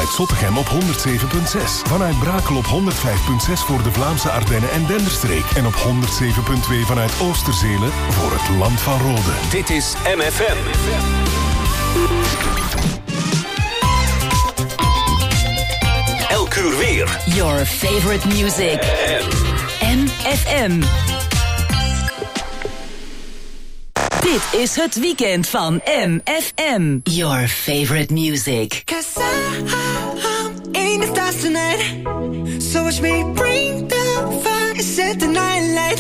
vanuit Zottegem op 107.6. Vanuit Brakel op 105.6 voor de Vlaamse Ardennen en Denderstreek. En op 107.2 vanuit Oosterzele voor het Land van Rode. Dit is MFM. Elk uur weer. Your favorite music. MFM. Dit is het weekend van MFM. Your favorite music. 'Cause I'm in the stars tonight. So watch me bring the fire, set the night light.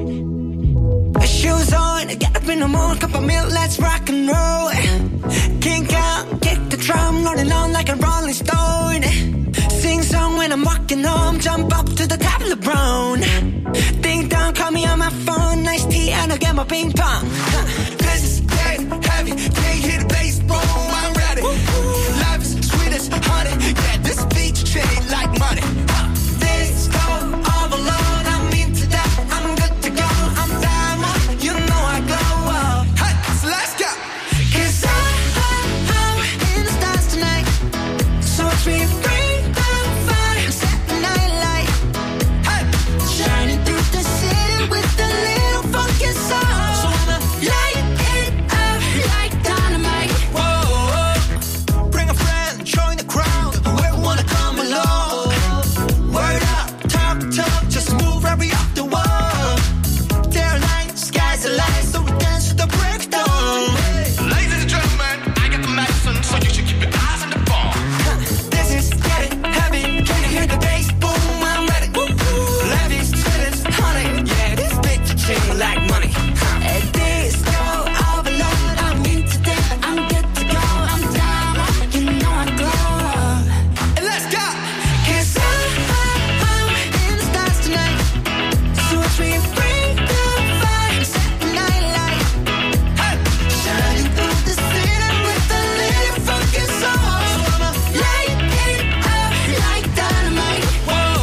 Shoes on, get up in the morning, cup of milk, let's rock and roll. Kink out, kick the drum, rolling on like a rolling stone. Sing song when I'm walking home, jump up to the top of the brown. Ding dong, call me on my phone, nice tea, and I'll get my ping pong. This is getting heavy, can't hear the bass, boom, I'm ready. Life is sweet as honey, yeah, this beach shade like money. This go overload, I'm into that, I'm good to go, I'm down, you know I go up. Hey, so let's go. 'Cause I'm in the stars tonight, so watch me bring the fire, set the night light. Hey, shining through the city with a little funky soul. So I'ma light it up like dynamite. Whoa, bring a friend, join the crowd, whoever wanna come along. Word up, talk, just move right up the wall. There light, sky's the light, so we dance to the break of dawn. Ladies and gentlemen, I got the medicine, so you should keep your eyes on the ball. This is getting heavy, can you hear the bass? Boom, I'm ready. Levi's, students, honey, yeah, this bitch chain like money. This go overload, I'm into that, I'm good to go, I'm down, you know I glow. And let's go! 'Cause I'm in the stars tonight, so watch me bring the fire, set the night light. Hey, shining through the city with a little funky soul. So I'ma light it up like dynamite. Whoa,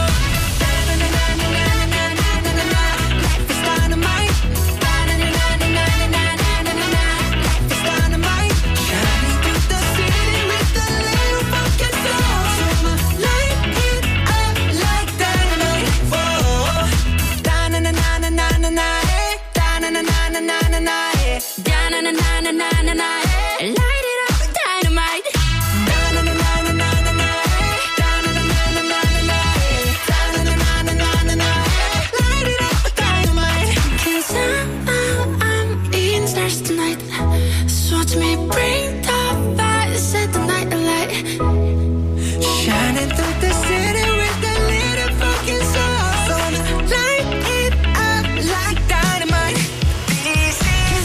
da-na-na-na-na-na-na-na-na-na. Life is dynamite. Da-na-na-na-na-na-na-na-na. Life is dynamite. Shining through the city with a little funky soul. So I'ma light it up like dynamite. Whoa, da-na-na-na-na-na-na-na. Da-na-na-na-na-na-na. Da-na-na-na-na-na-na. Light it up like dynamite. Da-na-na-na-na-na-na. Da-na-na-na-na-na-na. Da-na-na-na-na-na-na. Light it up like dynamite. 'Cause I'm in the stars tonight. So watch me bring the fire, set the night alight. Shining through the city with a little funky soul. So light it up like dynamite. This is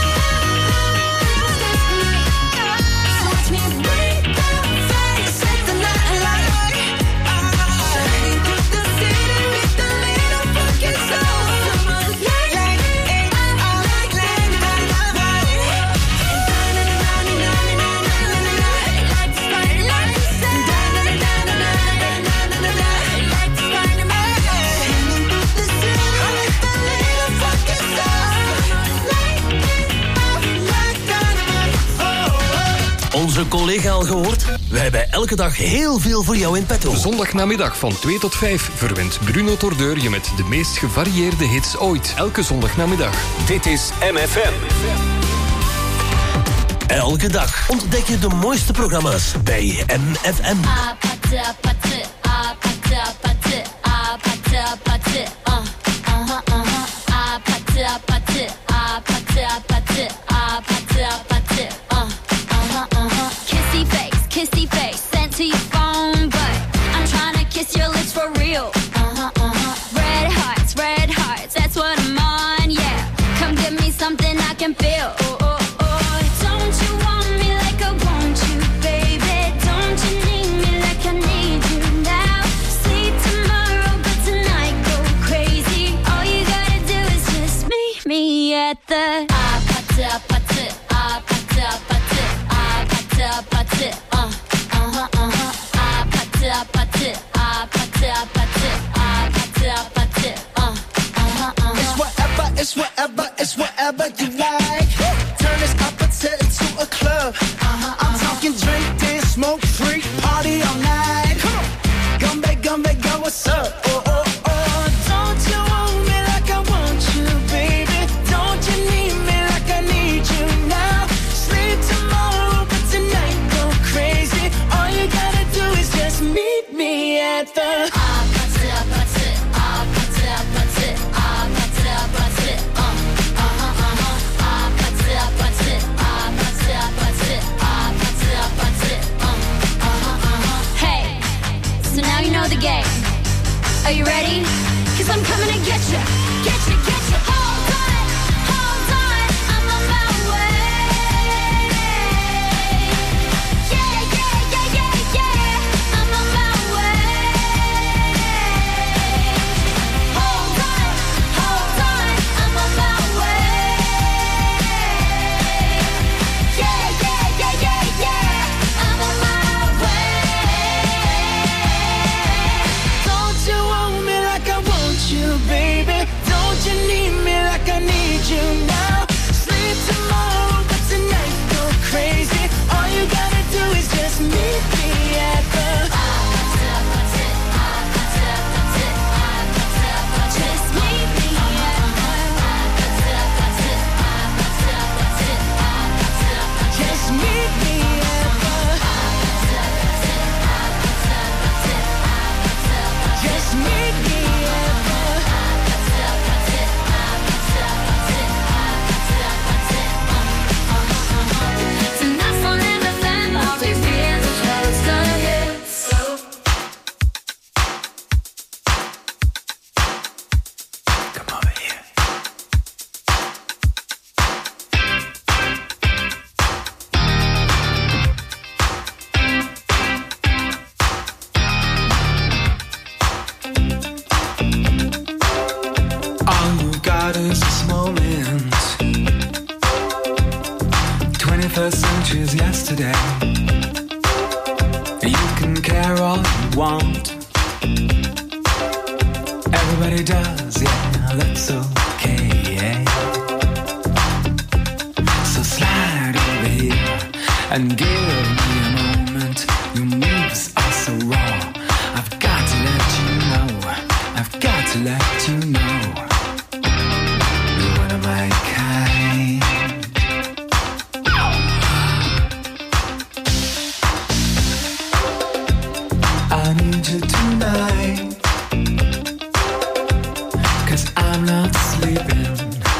so watch me bring the fire, set the night alight. Shining through the city with a little funky soul. So light it up like dynamite. Onze collega al gehoord? We hebben elke dag heel veel voor jou in petto. Zondagnamiddag van 2 tot 5 verwint Bruno Tordeur je met de meest gevarieerde hits ooit. Elke zondagnamiddag. Dit is MFM. Elke dag ontdek je de mooiste programma's bij MFM. Kissy face, sent to your phone, but I'm trying to kiss your lips for real. Red hearts, that's what I'm on, yeah. Come give me something I can feel. Don't you want me like I want you, baby? Don't you need me like I need you now? Sleep tomorrow, but tonight go crazy. All you gotta do is just meet me at the Are you ready? 'Cause I'm coming to get you, get you, get you. Hold on, I'm on my way. Yeah, yeah, yeah, yeah, yeah, I'm on my way. Hold on, I'm on my way. Yeah, yeah, yeah, yeah, yeah, I'm on my way. Don't you want me like I want you, baby? Don't you need me like I need you now? Sleep tomorrow, but tonight go crazy. All you gotta do is just meet me at the just meet me at just meet me at just meet me at tonight's on MFM. I'll be real close to you. Come over here. All you got is this moment. 21st century's yesterday. You can care all you want. Everybody does, yeah, that's okay. So slide over here and give me a moment. Your moves are so raw. I've got to let you know. I've got to let you know. You're one of my kind. I need you tonight. 'Cause I'm not sleeping.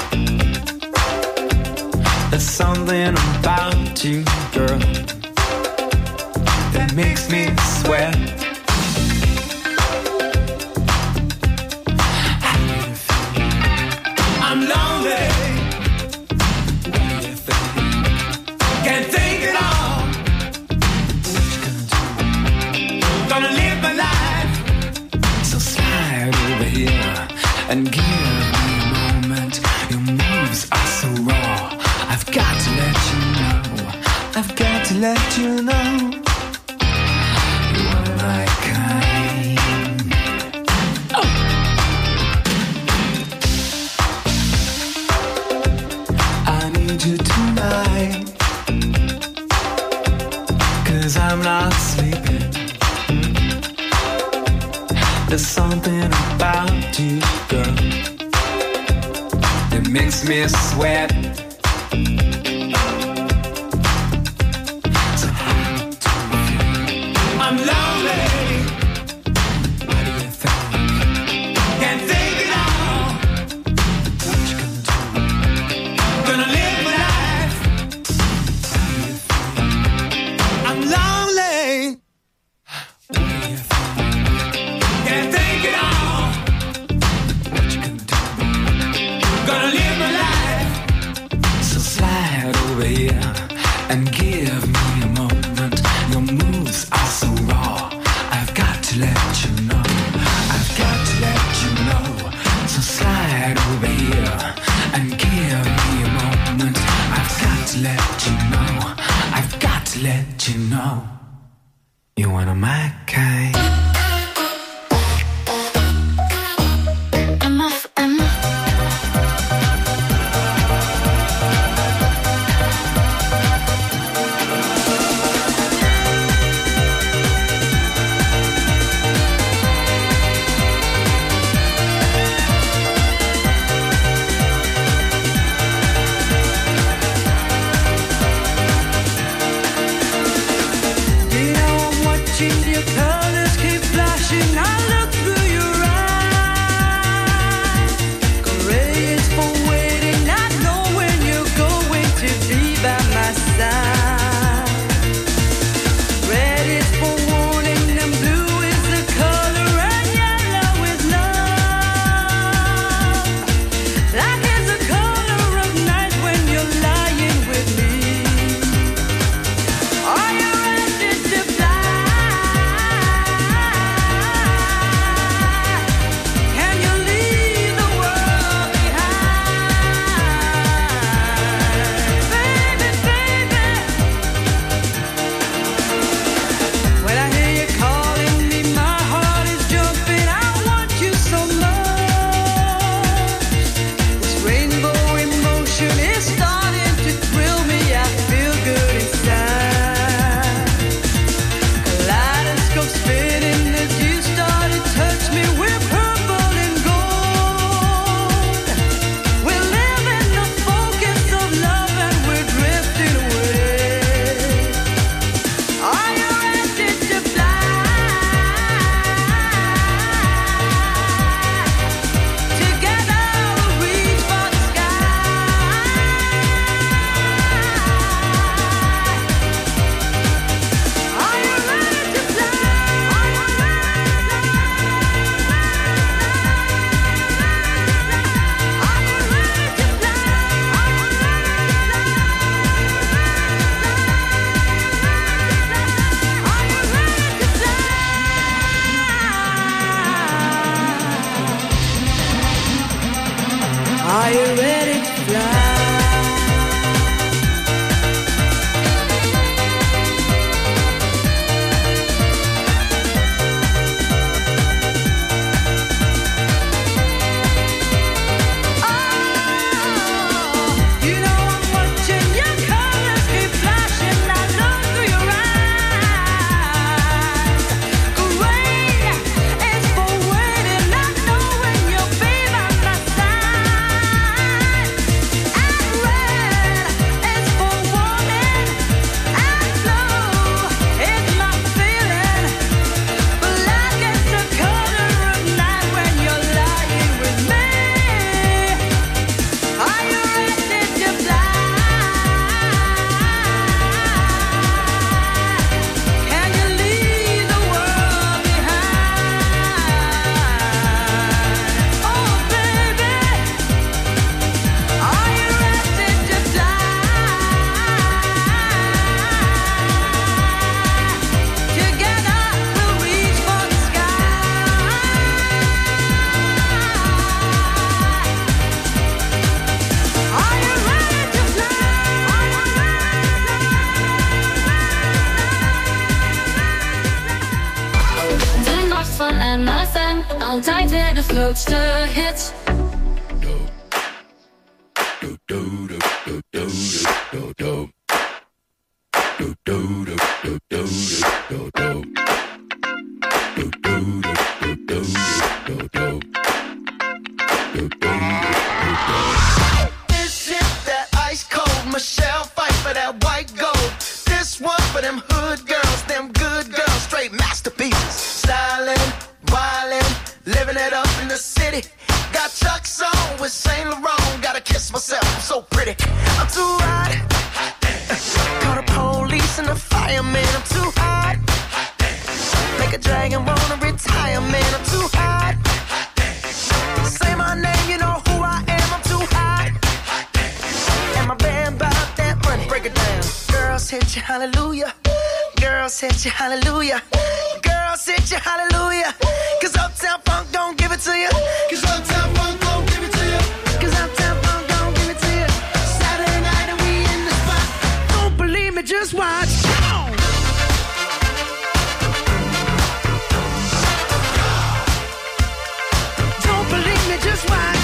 There's something about you, girl, that makes me sweat. How do you feel? I'm lonely. What do you think? Can't think it all. What you gonna do? Gonna live my life. So slide over here and give me a moment. Your moves are so raw. I've got to let you know. I've got to let you know. You are my kind. Oh. I need you tonight. 'Cause I'm not sleeping. There's something about you, girl, that makes me sweat. So how do you feel? I'm lonely. What do you think? Can't think it all. What you gonna do? Gonna live my life. How do you feel? I'm lonely. What do you think? Can't think it all. What you gonna do? Gonna live my life. So slide over here and give me a moment. Your moves are so raw. I've got to let you know. I've got to let you know. So slide over here and give me a moment. I've got to let you know. I've got to let you know. You're one of my kind. MFM. You know I'm watching your colors keep my side. All tight in the floats to hits. This shit that ice cold. Michelle fight for that white gold. This one for them hood girls, them good girls, straight masterpieces. Styling, wildin', living it up in the city. Got Chuck's on with Saint Laurent. Gotta kiss myself, I'm so pretty. I'm too hot. Call the police and the fireman. I'm too hot. Make a dragon wanna retire, man. I'm too hot. Say my name, you know who I am. I'm too hot. And my band bought that money. Break it down. Girls hit you, hallelujah. Girls hit you, hallelujah. Girls hit you, hallelujah. Cause Uptown Funk don't give it to you. Cause Uptown Funk don't give it to you. Cause Uptown Funk don't give it to you. Saturday night and we in the spot. Don't believe me, just watch. Don't believe me, just watch.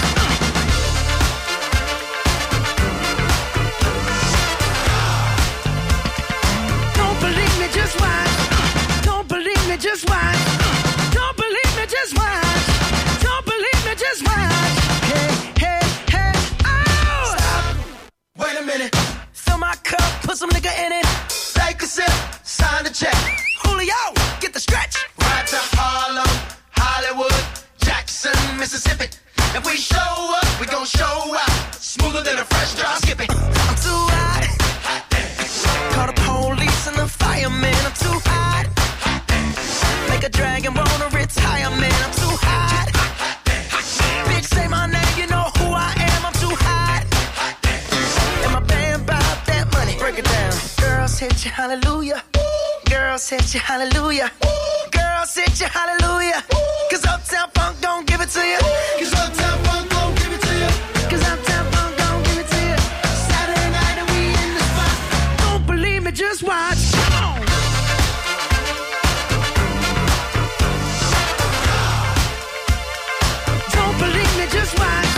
Don't believe me, just watch. Don't believe me, just watch. Don't believe me, just watch. Don't believe me, just watch. Hey, hey, hey, oh! Stop. Wait a minute. Fill my cup, put some nigga in it. Take a sip, sign the check. Julio, get the stretch. Ride to Harlem, Hollywood, Jackson, Mississippi. If we show up, we gon' show out. Smoother than a fresh drop skipping. I'm too hot. Call the police and the fireman. I'm too hot. Make a dragon wanna retire, man. I'm too hot. Bitch, say my name, you know who I am. I'm too hot. And my band bought that money. Break it down. Girls hit you, hallelujah. Girls hit you, hallelujah. Girls hit you, hallelujah. Cause Uptown Funk don't give it to you. Cause Uptown Funk don't give it to you. Cause Uptown Funk don't give it to you. Saturday night and we in the spot. Don't believe me, just watch. Come on. Don't believe me, just watch.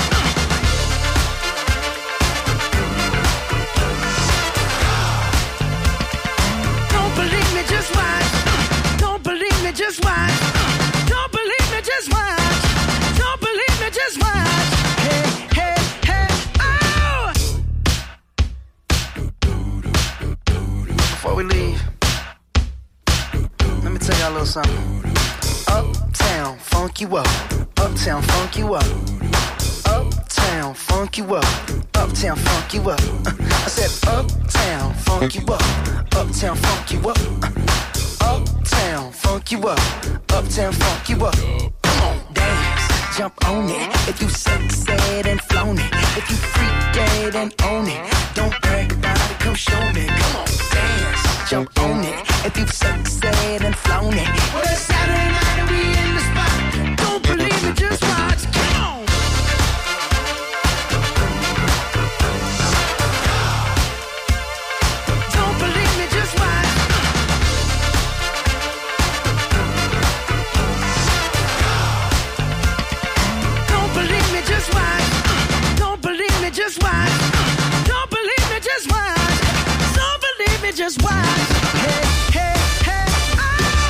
Don't believe me, just watch. Don't believe me, just watch. Don't believe me, just watch. Don't believe me, just watch. Hey, hey, hey, oh! Before we leave, let me tell y'all a little something. Uptown, funk you up. Uptown, funk you up. Uptown, funk you up. Uptown, funk you up. I said uptown, funk you up. Uptown, funk you up. Uptown, funk you up. Uptown, funk you up. Come on, dance, jump on it. If you sexed and flown it. If you freak dead and own it. Don't brag about it, come show me. Come on, dance, jump on it. If you sexed and flown it. Well, it's Saturday night and we in the spot. Don't believe me, just watch. Come on. Don't believe me, just watch. Don't believe me, just watch. Don't believe me, just watch. Don't believe me, just watch. Don't believe me, just watch. Hey, hey, hey, oh!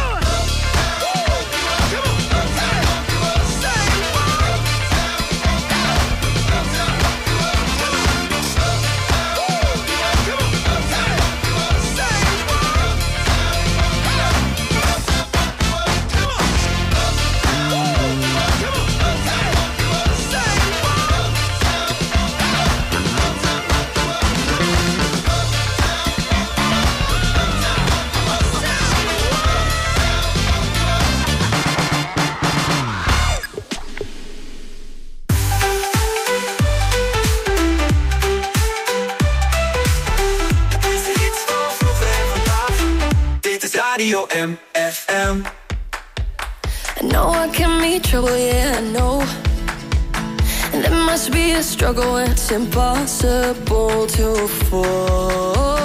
Radio MFM. I know I can meet trouble, yeah, I know. And there must be a struggle when it's impossible to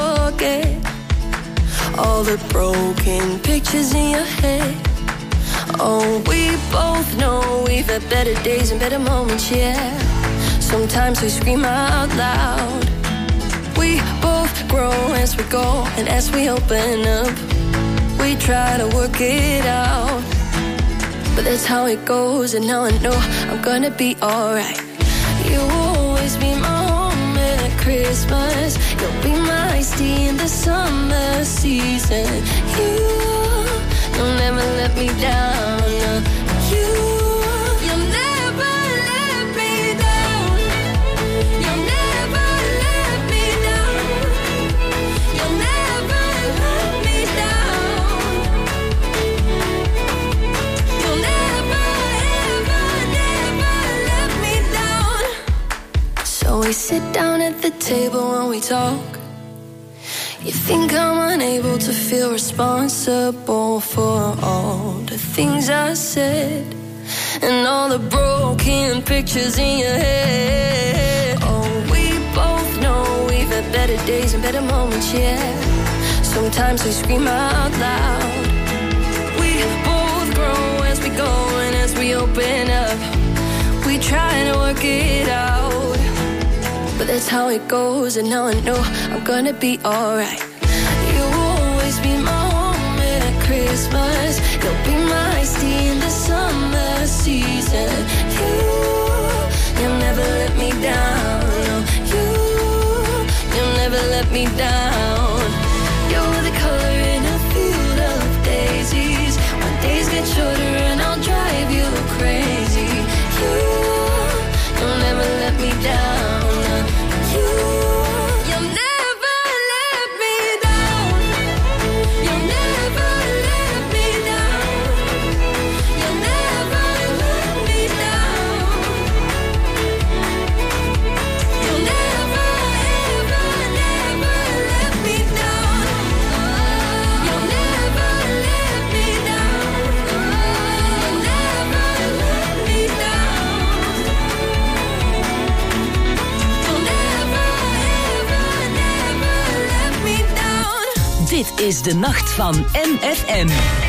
forget all the broken pictures in your head, Oh, we both know we've had better days and better moments, yeah. Sometimes we scream out loud. We both grow as we go, and as we open up, we try to work it out. But that's how it goes, and now I know I'm gonna be alright. You'll always be my home at Christmas. You'll be my iced tea in the summer season. You'll never let me down. You'll never let me down. You'll never let me down. You'll never let me down. You'll never, ever, never let me down. So we sit down at the table and we talk. You think I'm unable to feel responsible for all the things I said and all the broken pictures in your head. Oh, we both know we've had better days and better moments, yeah. Sometimes we scream out loud. We both grow as we go, and as we open up, we try to work it out. But that's how it goes, and now I know I'm gonna be alright. You'll always be my home at Christmas. You'll be my iced tea in the summer season. You'll never let me down. You'll never let me down. You're the color in a field of daisies. When days get shorter and I'll drive you crazy. You'll never let me down. You'll never let me down. You'll never let me down. You'll never let me down. You'll never, ever, never let me down. You'll never let me down. You'll never let me down. You'll never, ever, never let me down. Dit is de nacht van MFM.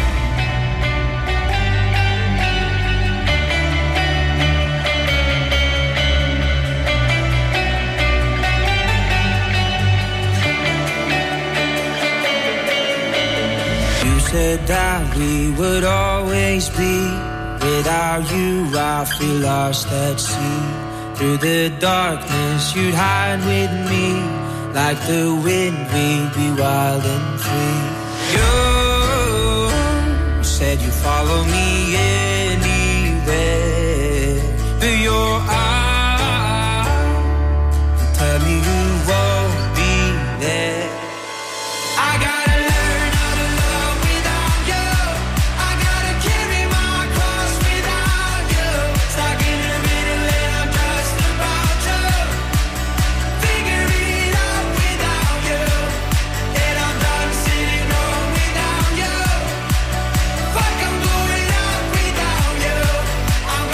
You said that we would always be. Without you, I feel lost at sea. Through the darkness, you'd hide with me. Like the wind, we'd be wild and free. You said you'd follow me anywhere. Through your eyes, tell me you won't be there. I gotta learn how to love without you. I gotta carry my cross without you. Stuck in the middle and I'm just about to figure it out without you. And I'm done sitting home without you. Fuck, I'm going out without you. I'm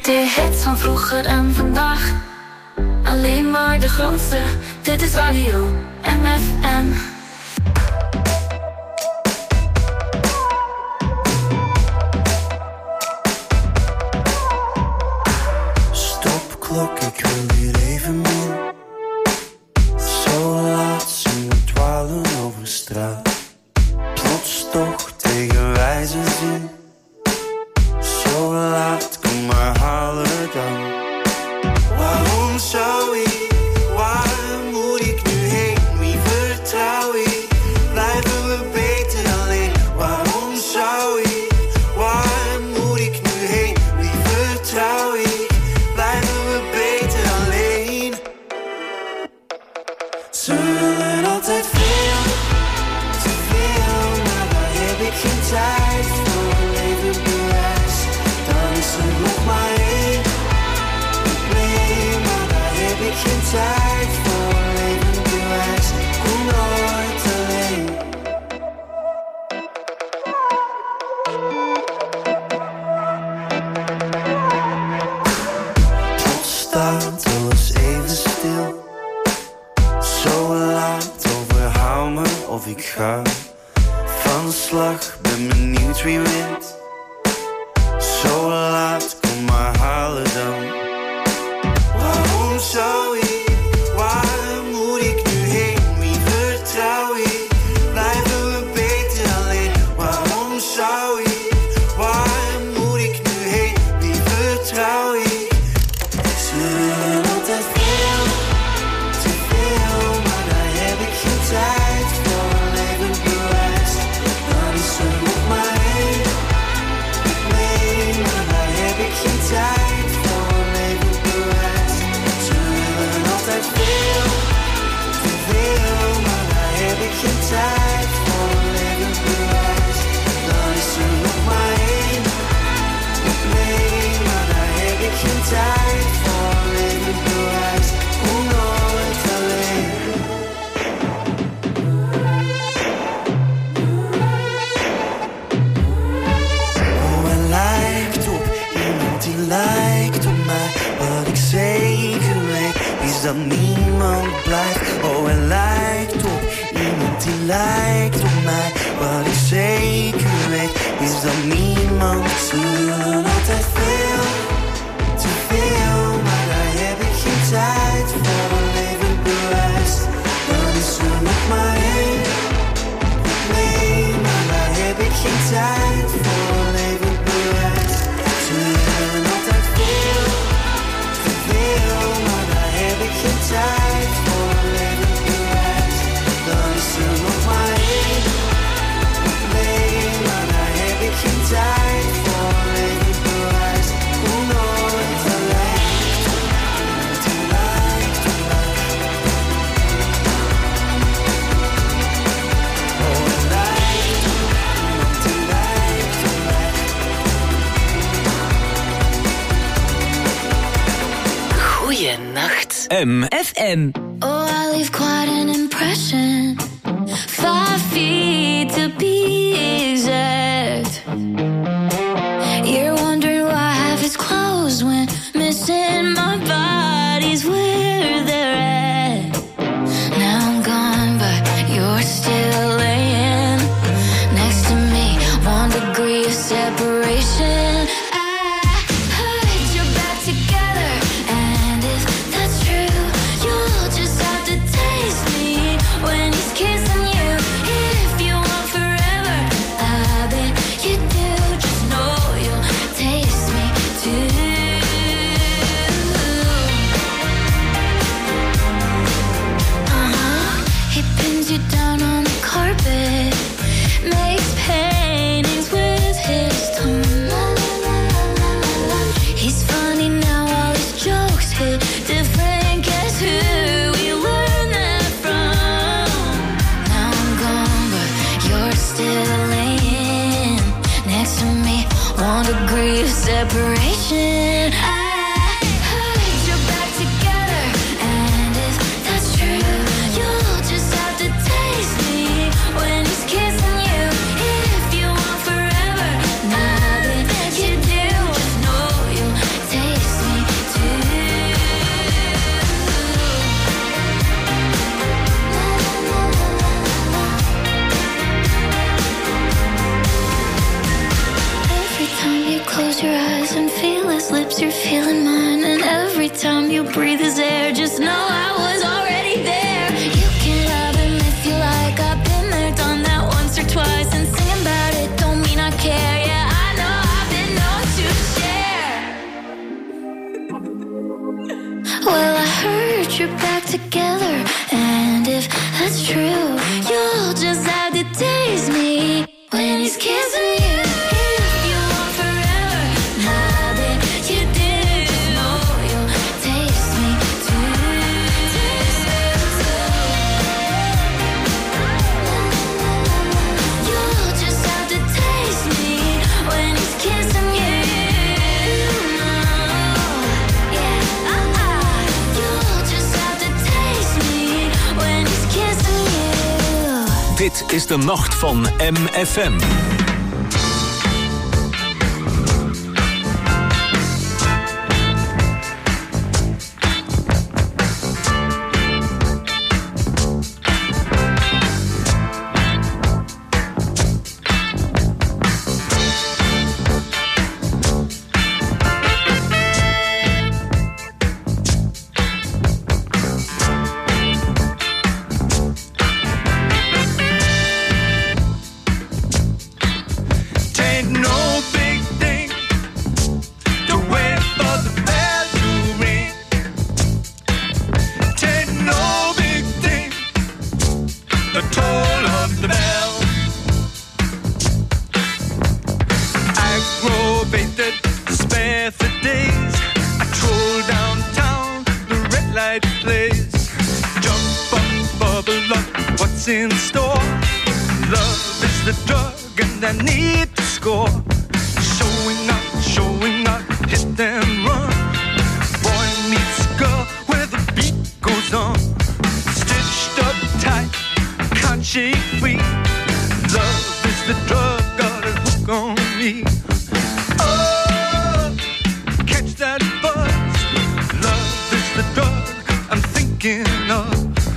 De hits van vroeger en vandaag. Alleen maar de grootste. Dit is Radio MFM. Stop klok, ik wil hier even min. Zo laat zien we dwalen over straat. Plots toch tegen wijze zin. Zo laat, kom maar halen dan. Waarom zou ik, waar moet ik nu heen? Wie vertrouw ik? Blijven we beter alleen? Waarom zou ik, waar moet ik nu heen? Wie vertrouw ik? Blijven we beter alleen? Ze willen altijd veel, te veel, maar daar heb ik geen tijd voor. Leven bewijs, dan is er nog maar één. Nee, maar daar heb ik geen tijd voor. Leven bewijs, kom nooit alleen. Plots staat alles even stil. Zo laat, overhaal me of ik ga van slag, ben benieuwd wie wint. Zo laat, kom maar halen dan. Waarom zou ik, waar moet ik nu heen? Wie vertrouw ik? Blijven we beter alleen? Waarom zou ik, waar moet ik nu heen? Wie vertrouw ik? Ze willen altijd veel, te veel, maar daar heb ik geen tijd voor. Leven bewijs, dan is er nog maar één. Nee, maar daar heb ik geen tijd voor. Leven bewijs, ze willen altijd veel, te veel, maar daar heb ik geen tijd voor. Leven bewijs, dan is er nog maar één. Nee, maar daar heb ik geen tijd voor. Leven bewijs, kom nooit alleen. Oh, hij lijkt op iemand die lijkt op mij. Wat ik zeker weet is dat niemand blijft. Oh, hij lijkt op iemand die lijkt op mij. Wat ik zeker weet is dat niemand. Ze willen altijd veel, te veel, maar daar heb ik geen tijd voor. Leven bewijs, dan is er nog maar één. Nee, maar daar heb ik geen tijd voor. Leven bewijs, ze willen altijd veel, te veel, maar daar heb ik geen tijd voor. Leven bewijs, dan is er nog maar één. Nee, maar daar heb ik geen tijd voor. Leven bewijs, kom nooit alleen. Die lijkt op mij. Oh, hij lijkt op iemand die lijkt op mij. Goeienacht. MFM. Oh, I leave quite an impression. 5 feet to be exact. You're wondering why half is closed when missing my body's where they're at. Now I'm gone, but you're still laying next to me. 1 degree of separation. Separation. Taste Close your eyes and feel his lips, you're feeling mine. And every time you breathe his air, just know I was already there. You can love him if you like, I've been there, done that once or twice. And singing about it don't mean I care. Yeah, I know I've been known to share. Well, I heard you're back together, and if that's true, you'll just have to taste me when he's kissing you. Dit is de nacht van MFM. In store, love is the drug, and I need to score. Showing up, hit and run. Boy meets girl where the beat goes on. Stitched up tight, can't shake free. Love is the drug, got a hook on me. Oh, catch that buzz. Love is the drug I'm thinking of.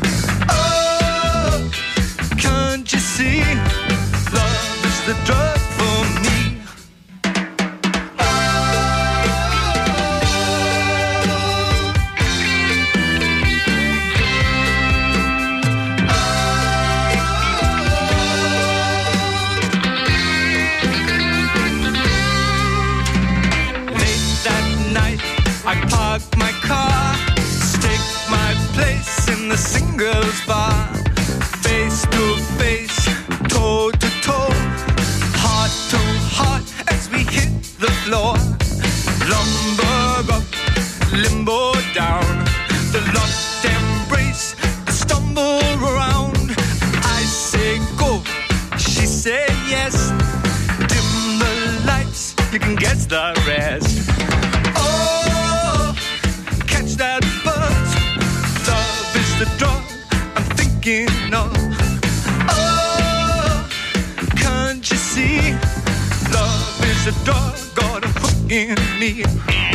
See, love is the drug for me. Late that night, I park my car, stake my place in the singles bar. Face to face, toe to toe, heart to heart as we hit the floor. Lumber up, limbo down, the locked embrace, the stumble around. I say go, she say yes. Dim the lights, you can guess the rest. Oh, catch that buzz. Love is the drug I'm thinking of. Oh, can't you see? Love is a dog, got a hook in me.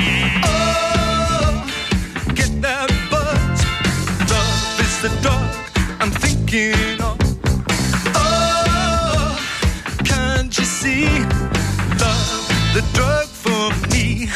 Oh, get that buzz. Love is the dog I'm thinking of. Oh, can't you see? Love is the drug for me.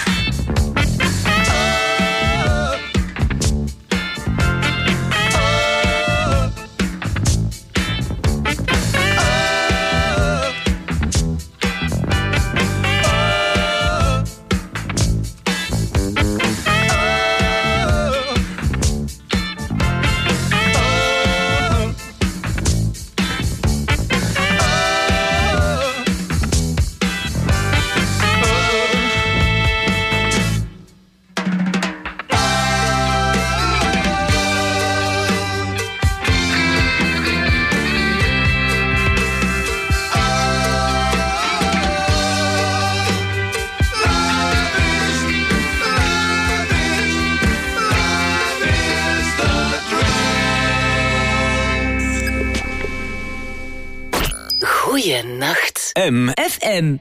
Goeienacht. MFM.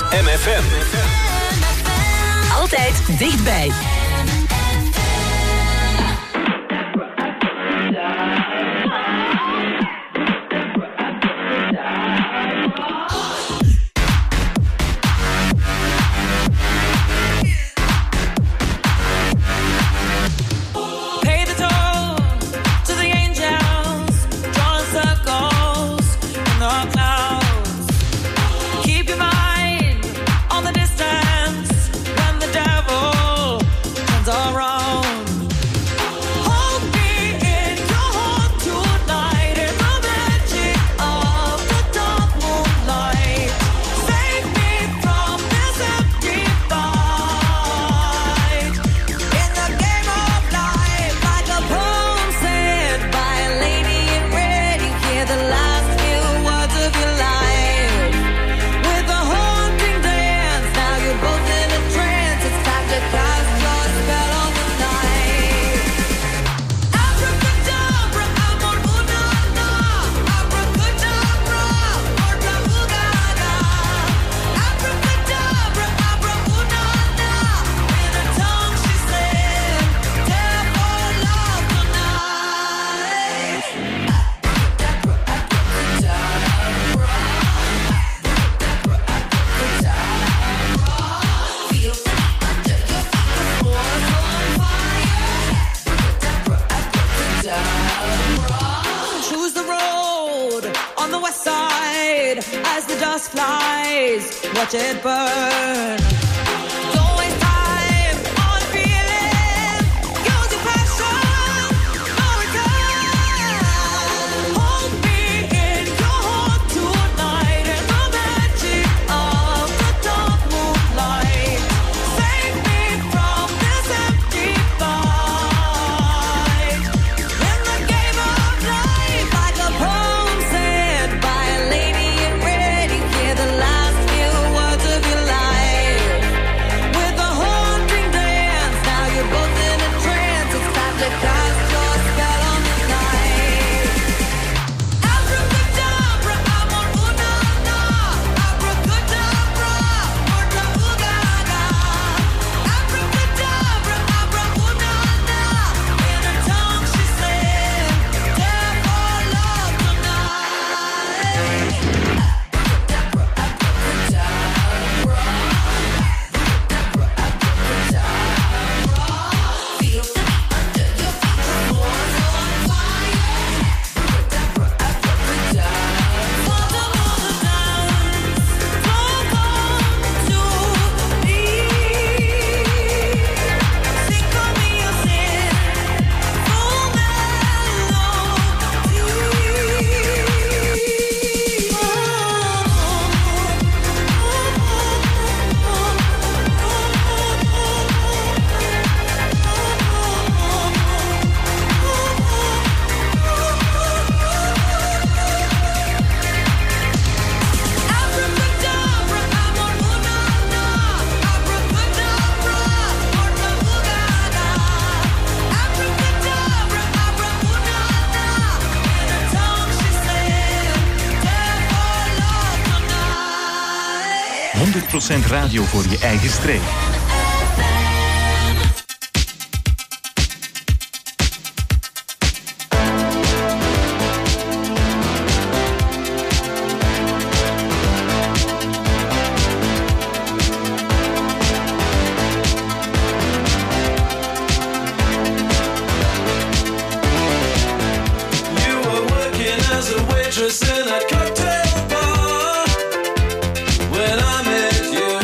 MFM. Altijd dichtbij. Watch it burn. Don't waste time on feeling. Use your passion for return. Hold me in your heart tonight in the magic of the dark moonlight. Save me from this empty fight. In the game of life, like a poem said by a lady in red, you hear the last words of your life. With a haunting dance, now you're both in a trance. It's time to cast your spell on the night. Abracadabra, amor una-na. Abracadabra, orta ugaga. Abracadabra, abra una-na. In her tongue she said, therefore love tonight. Radio voor je eigen streek. You were working as a waitress in a cocktail bar when I met you.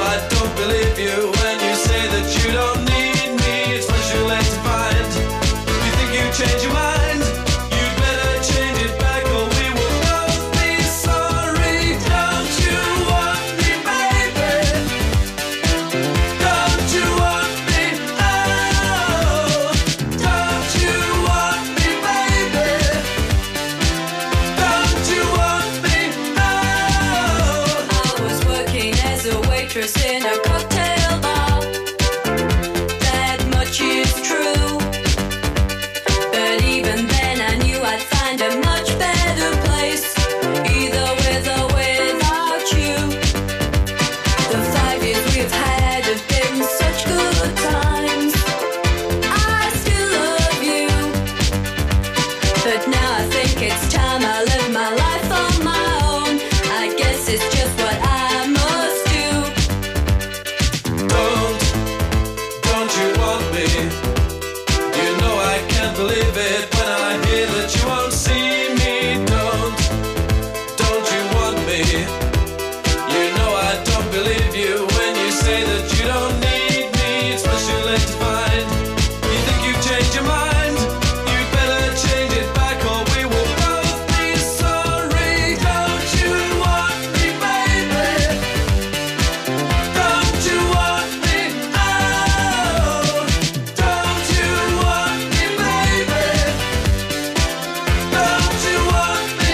believe you when you say that you don't need me. It's what you like to find. but now I think it's time I live my life on my own. I guess it's just what I must do. Don't you want me? You know I can't believe it when I hear that you won't see me. Don't you want me? You know I don't believe you when you say that you don't need me. It's much too late to find. You think you've changed your mind? You'd better change it back or we will both be sorry. Don't you want me, baby? Don't you want me? Oh, don't you want me, baby? Don't you want me?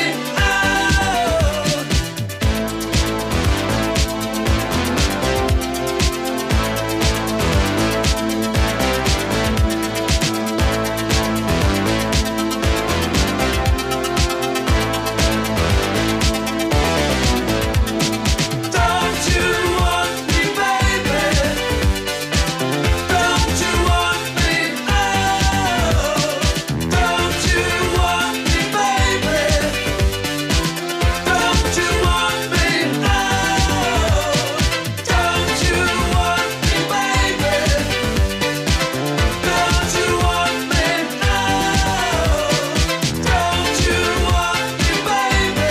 Don't you want me, baby? Don't you want me? Oh, don't you want me, baby? Don't you want me? Oh, don't you want me, baby? Don't you want me? Oh, don't you want me, baby?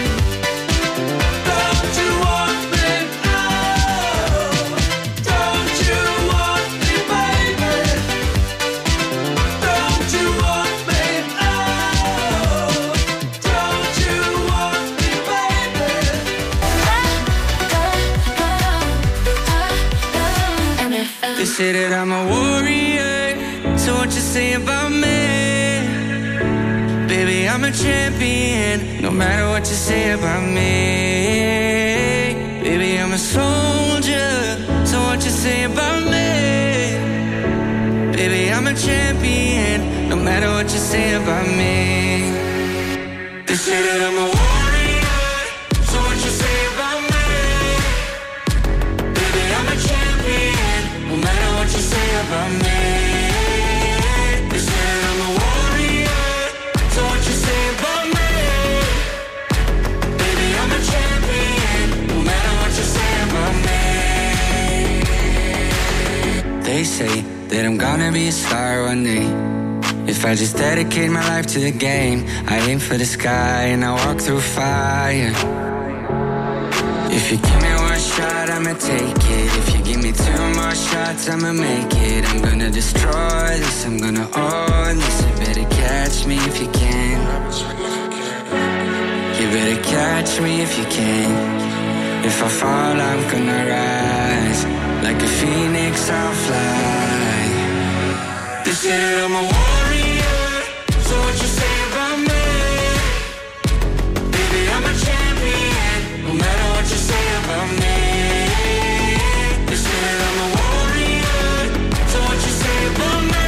Don't you want me? Don't you want me, baby? Don't you want me? Don't you want me, baby? They say that I'm a warrior, so what you say about me? Baby, I'm a champion, no matter what you say about me. Baby, I'm a soldier, so what you say about me? Baby, I'm a champion, no matter what you say about me. They say that I'm a warrior, so what you say about me? Baby, I'm a champion, no matter what you say about me. They say that I'm a warrior, so what you say about me? Baby, I'm a champion, no matter what you say about me. They say that I'm gonna be a star one day. If I just dedicate my life to the game, I aim for the sky and I walk through fire. If you give me one shot, I'ma take it. If you give me two more shots, I'ma make it. I'm gonna destroy this, I'm gonna own this. You better catch me if you can. You better catch me if you can. If I fall, I'm gonna rise. Like a phoenix, I'll fly. They say that I'm a warrior, so what you say about me? Baby, I'm a champion, no matter what you say about me. They say that I'm a warrior, so what you say about me?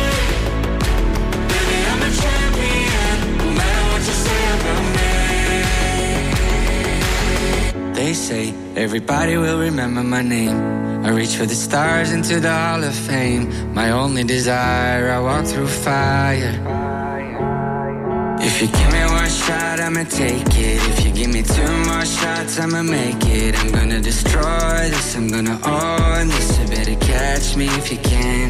Baby, I'm a champion, no matter what you say about me. They say everybody will remember my name. I reach for the stars into the Hall of Fame. My only desire, I walk through fire. If you give me one shot, I'ma take it. If you give me two more shots, I'ma make it. I'm gonna destroy this, I'm gonna own this. You better catch me if you can.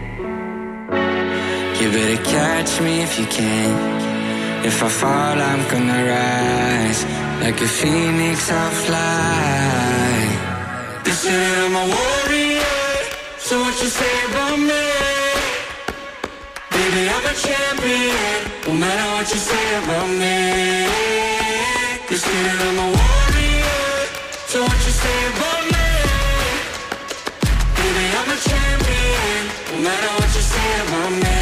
You better catch me if you can. If I fall, I'm gonna rise. Like a phoenix, I'll fly. They say that I'm a warrior, so what you say about me? Baby, I'm a champion, no matter what you say about me. They say that I'm a warrior, so what you say about me? Baby, I'm a champion, no matter what you say about me.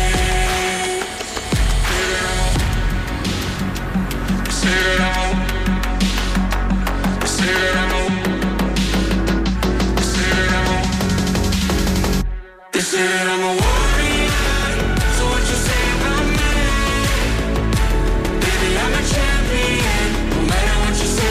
Say that I'm a say that I'm a they say that I'm a warrior, so what you say about me? Baby, I'm a champion, no matter what you say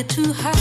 fly too high.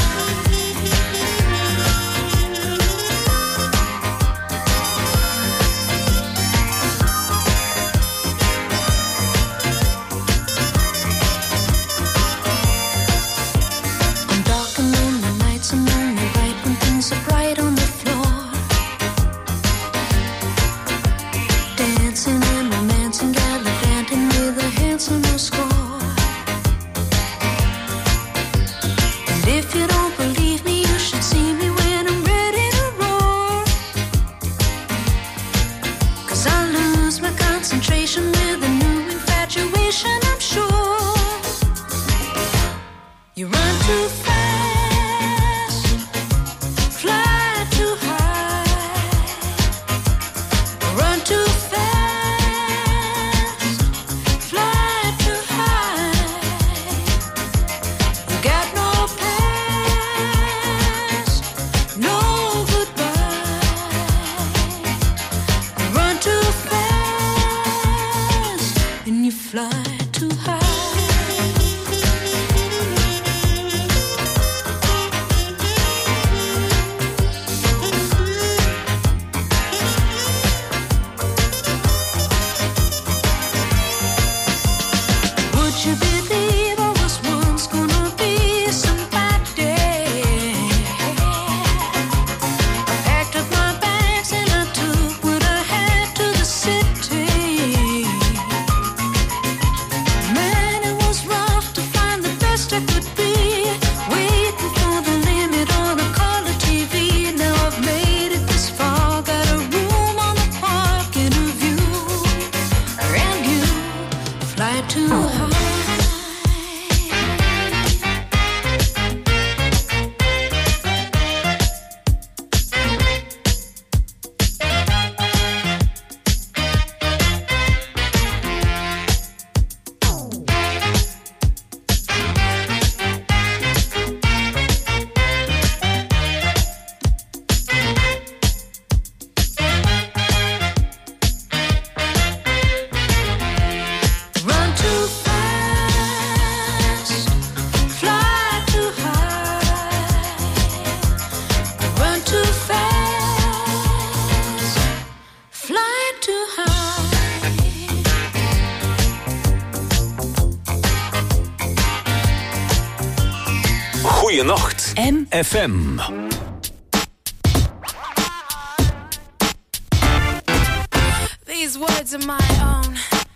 Goeienacht, MFM. These words are my own.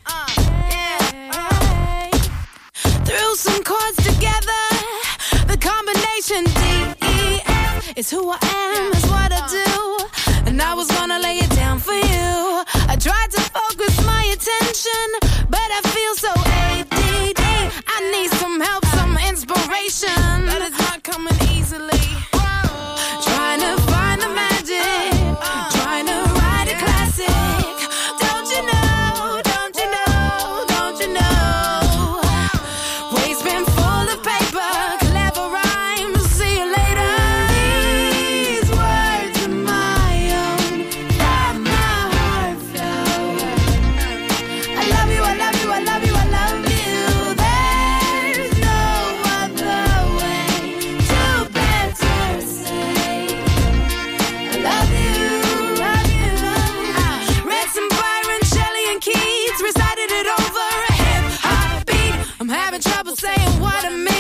Threw some chords together. The combination D-E-F is who I am, is what I do. And I was gonna lay it down for you. I tried to focus my attention, but I feel so ADD. I need some help, some inspiration. That is not coming easily. Trying to find the magic, trying to write a classic. Don't you know, don't you know, don't you know? Waves been full of paper, clever rhymes, see you later. These words are my own, from my heart flow. I love you, I love you, I love you, I love you. There's no other way to better say I love you, love you. Read some Byron, Shelley and Keats, recited it over a hip hop beat. I'm having trouble saying what I mean.